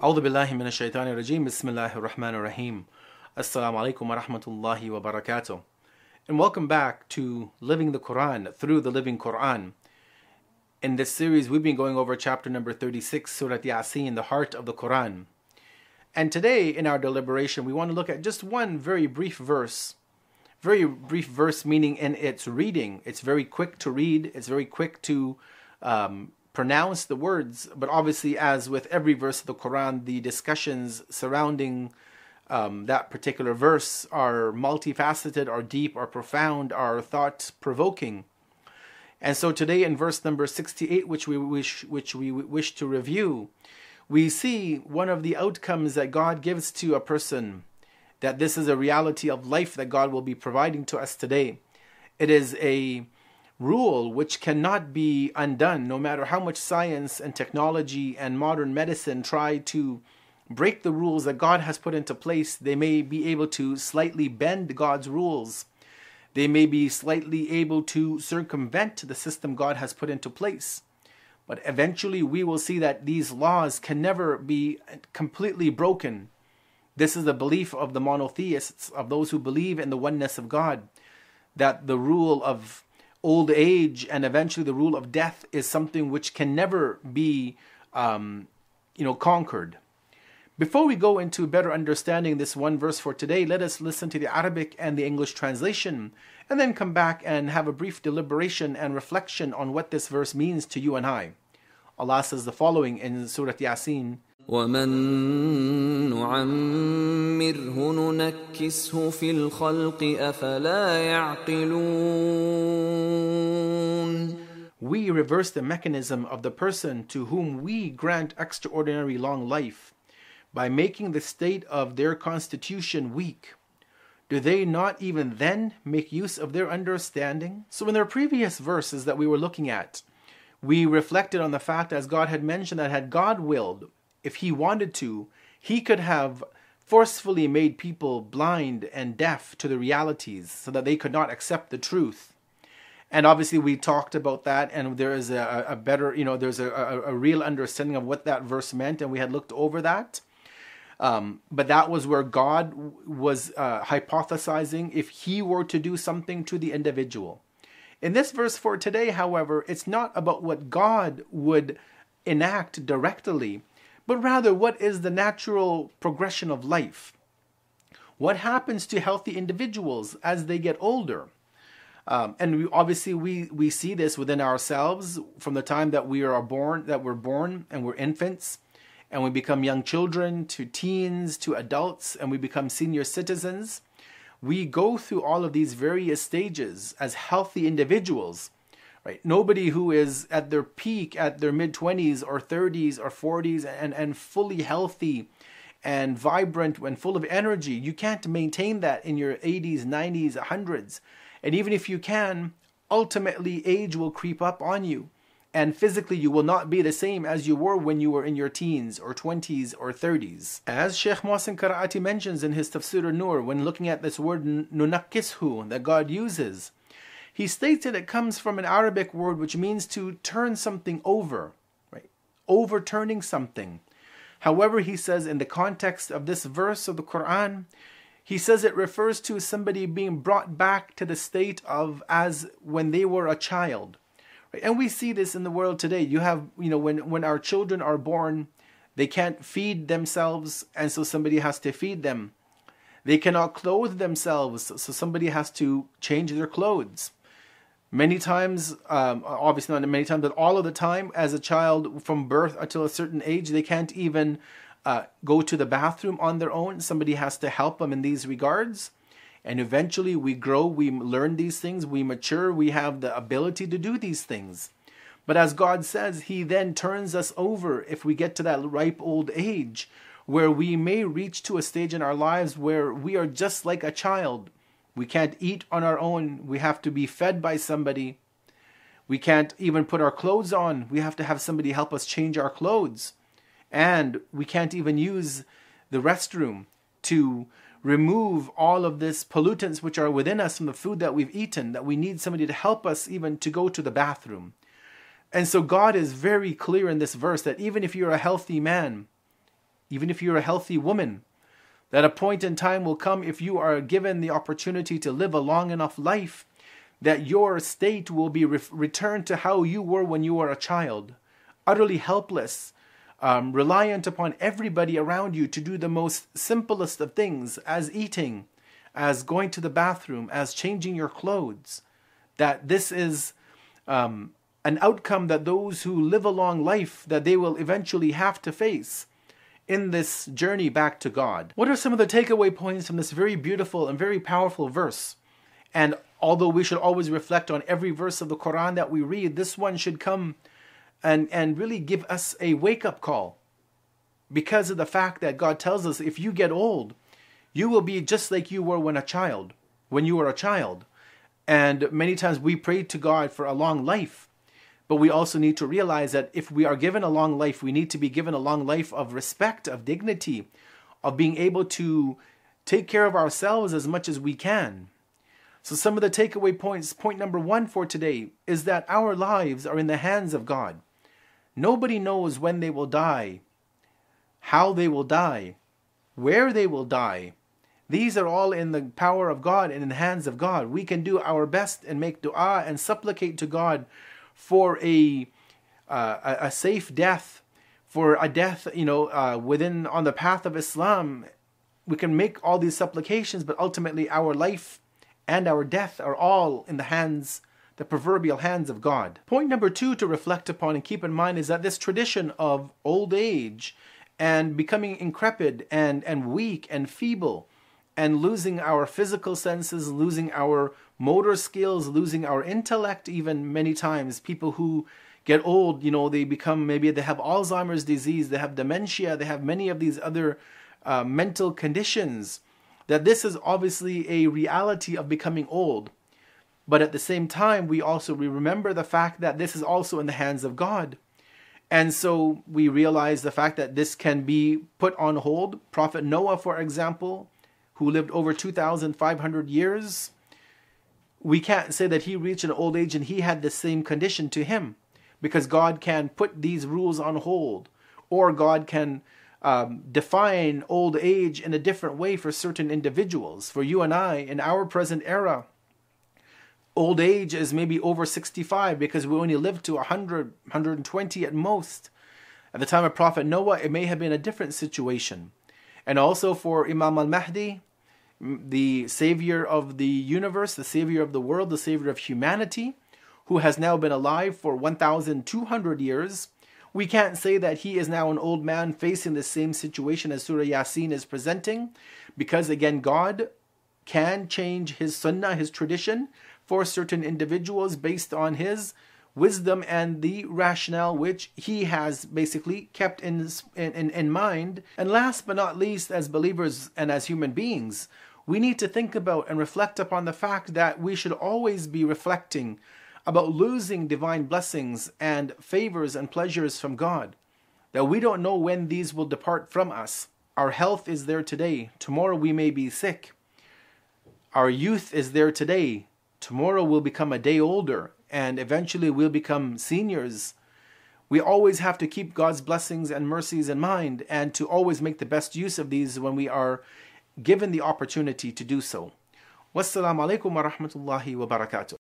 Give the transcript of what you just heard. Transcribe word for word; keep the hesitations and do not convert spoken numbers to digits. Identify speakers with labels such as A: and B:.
A: أعوذ بالله من الشيطان الرجيم بسم الله الرحمن الرحيم Assalamu alaikum wa rahmatullahi wa barakatuh. And welcome back to Living the Quran through the Living Quran. In this series we've been going over chapter number thirty-six, Surah Yasin, the heart of the Quran. And today in our deliberation we want to look at just one very brief verse. Very brief verse meaning in its reading. It's very quick to read, it's very quick to um, pronounce the words, but obviously, as with every verse of the Quran, the discussions surrounding um, that particular verse are multifaceted, are deep, are profound, are thought-provoking. And so today in verse number sixty-eight, which we wish which we wish to review, we see one of the outcomes that God gives to a person, that this is a reality of life that God will be providing to us today. It is a rule which cannot be undone, no matter how much science and technology and modern medicine try to break the rules that God has put into place. They may be able to slightly bend God's rules. They may be slightly able to circumvent the system God has put into place. But eventually we will see that these laws can never be completely broken. This is the belief of the monotheists, of those who believe in the oneness of God, that the rule of old age and eventually the rule of death is something which can never be um, you know, conquered. Before we go into better understanding this one verse for today, let us listen to the Arabic and the English translation, and then come back and have a brief deliberation and reflection on what this verse means to you and I. Allah says the following in Surah Yasin,
B: وَمَن نُعَمِّرْهُ نُنَكِّسْهُ فِي الْخَلْقِ أَفَلَا يَعْقِلُونَ.
A: We reverse the mechanism of the person to whom we grant extraordinary long life by making the state of their constitution weak. Do they not even then make use of their understanding? So in their previous verses that we were looking at, we reflected on the fact, as God had mentioned, that had God willed, if He wanted to, He could have forcefully made people blind and deaf to the realities so that they could not accept the truth. And obviously we talked about that, and there is a, a better, you know, there's a, a, a real understanding of what that verse meant, and we had looked over that. Um, but that was where God was uh, hypothesizing if He were to do something to the individual. In this verse for today, however, it's not about what God would enact directly, but rather what is the natural progression of life. What happens to healthy individuals as they get older? Um, and we, obviously we, we see this within ourselves from the time that we are born, that we're born and we're infants, and we become young children, to teens, to adults, and we become senior citizens. We go through all of these various stages as healthy individuals. Right? Nobody who is at their peak, at their mid-twenties or thirties or forties and, and fully healthy and vibrant and full of energy, you can't maintain that in your eighties, nineties, hundreds. And even if you can, ultimately age will creep up on you. And physically you will not be the same as you were when you were in your teens or twenties or thirties. As Sheikh Mohsin Karaati mentions in his Tafsir an-Nur, when looking at this word nunakkishu that God uses, he states that it comes from an Arabic word which means to turn something over, right? Overturning something. However, he says in the context of this verse of the Quran, he says it refers to somebody being brought back to the state of as when they were a child. Right? And we see this in the world today. You have, you know, when, when our children are born, they can't feed themselves, and so somebody has to feed them. They cannot clothe themselves, so somebody has to change their clothes. Many times, um, obviously not many times, but all of the time, as a child from birth until a certain age, they can't even uh, go to the bathroom on their own. Somebody has to help them in these regards. And eventually we grow, we learn these things, we mature, we have the ability to do these things. But as God says, He then turns us over if we get to that ripe old age, where we may reach to a stage in our lives where we are just like a child. We can't eat on our own. We have to be fed by somebody. We can't even put our clothes on. We have to have somebody help us change our clothes. And we can't even use the restroom to remove all of this pollutants which are within us from the food that we've eaten, that we need somebody to help us even to go to the bathroom. And so God is very clear in this verse that even if you're a healthy man, even if you're a healthy woman, that a point in time will come, if you are given the opportunity to live a long enough life, that your state will be re- returned to how you were when you were a child, utterly helpless, um, reliant upon everybody around you to do the most simplest of things, as eating, as going to the bathroom, as changing your clothes. That this is um, an outcome that those who live a long life, that they will eventually have to face in this journey back to God. What are some of the takeaway points from this very beautiful and very powerful verse? And although we should always reflect on every verse of the Quran that we read, this one should come and, and really give us a wake-up call, because of the fact that God tells us, if you get old, you will be just like you were when a child, when you were a child. And many times we pray to God for a long life, but we also need to realize that if we are given a long life, we need to be given a long life of respect, of dignity, of being able to take care of ourselves as much as we can. So some of the takeaway points, point number one for today, is that our lives are in the hands of God. Nobody knows when they will die, how they will die, where they will die. These are all in the power of God and in the hands of God. We can do our best and make dua and supplicate to God for a uh, a, a safe death, for a death, you know, uh, within on the path of Islam. We can make all these supplications, but ultimately our life and our death are all in the hands, the proverbial hands of God. Point number two to reflect upon and keep in mind is that this tradition of old age and becoming increpid and, and weak and feeble and losing our physical senses, losing our motor skills, losing our intellect, even many times. People who get old, you know, they become, maybe they have Alzheimer's disease, they have dementia, they have many of these other uh, mental conditions. That this is obviously a reality of becoming old. But at the same time, we also we remember the fact that this is also in the hands of God. And so we realize the fact that this can be put on hold. Prophet Noah, for example, who lived over two thousand five hundred years, we can't say that he reached an old age and he had the same condition to him, because God can put these rules on hold, or God can um, define old age in a different way for certain individuals. For you and I, in our present era, old age is maybe over sixty-five, because we only lived to one hundred, one hundred twenty at most. At the time of Prophet Noah, it may have been a different situation. And also for Imam al-Mahdi, the savior of the universe, the savior of the world, the savior of humanity, who has now been alive for one thousand two hundred years, we can't say that he is now an old man facing the same situation as Surah Yasin is presenting, because again, God can change his sunnah, his tradition, for certain individuals based on his wisdom and the rationale which he has basically kept in, in, in mind. And last but not least, as believers and as human beings, we need to think about and reflect upon the fact that we should always be reflecting about losing divine blessings and favors and pleasures from God, that we don't know when these will depart from us. Our health is there today. Tomorrow we may be sick. Our youth is there today. Tomorrow we'll become a day older, and eventually we'll become seniors. We always have to keep God's blessings and mercies in mind, and to always make the best use of these when we are given the opportunity to do so. Wassalamu alaikum wa rahmatullahi wa barakatuh.